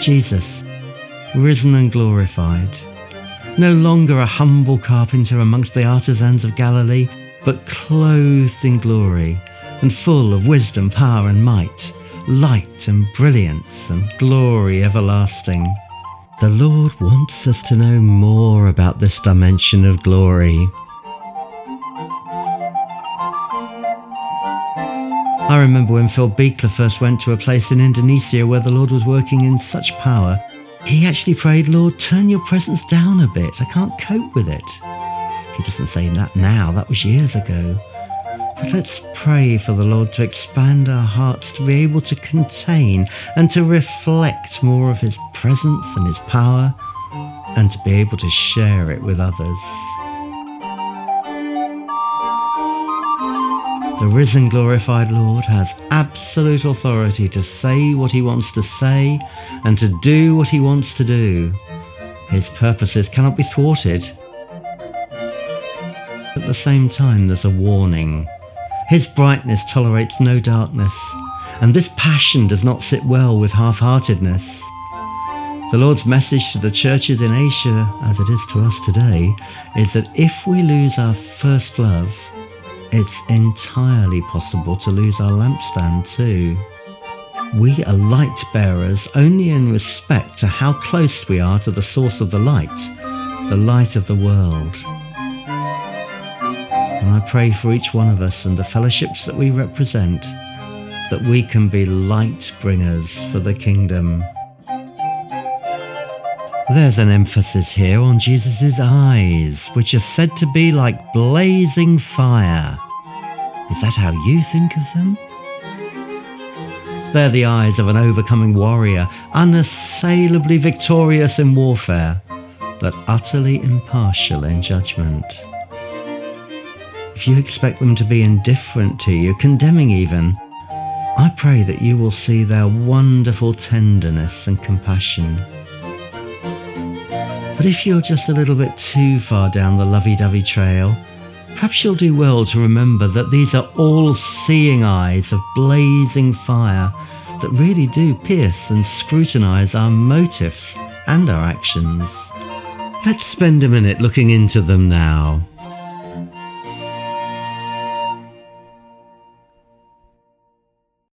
Jesus, risen and glorified, no longer a humble carpenter amongst the artisans of Galilee, but clothed in glory and full of wisdom, power and might, light and brilliance and glory everlasting. The Lord wants us to know more about this dimension of glory. I remember when Phil Beekler first went to a place in Indonesia where the Lord was working in such power, he actually prayed, "Lord, turn your presence down a bit. I can't cope with it." He doesn't say that now, that was years ago. But let's pray for the Lord to expand our hearts to be able to contain and to reflect more of his presence and his power, and to be able to share it with others. The risen, glorified Lord has absolute authority to say what he wants to say and to do what he wants to do. His purposes cannot be thwarted. At the same time, there's a warning. His brightness tolerates no darkness, and this passion does not sit well with half-heartedness. The Lord's message to the churches in Asia, as it is to us today, is that if we lose our first love, it's entirely possible to lose our lampstand too. We are light bearers only in respect to how close we are to the source of the light of the world. And I pray for each one of us and the fellowships that we represent, that we can be light bringers for the kingdom. There's an emphasis here on Jesus' eyes, which are said to be like blazing fire. Is that how you think of them? They're the eyes of an overcoming warrior, unassailably victorious in warfare, but utterly impartial in judgment. If you expect them to be indifferent to you, condemning even, I pray that you will see their wonderful tenderness and compassion. But if you're just a little bit too far down the lovey-dovey trail, perhaps you'll do well to remember that these are all-seeing eyes of blazing fire that really do pierce and scrutinize our motives and our actions. Let's spend a minute looking into them now.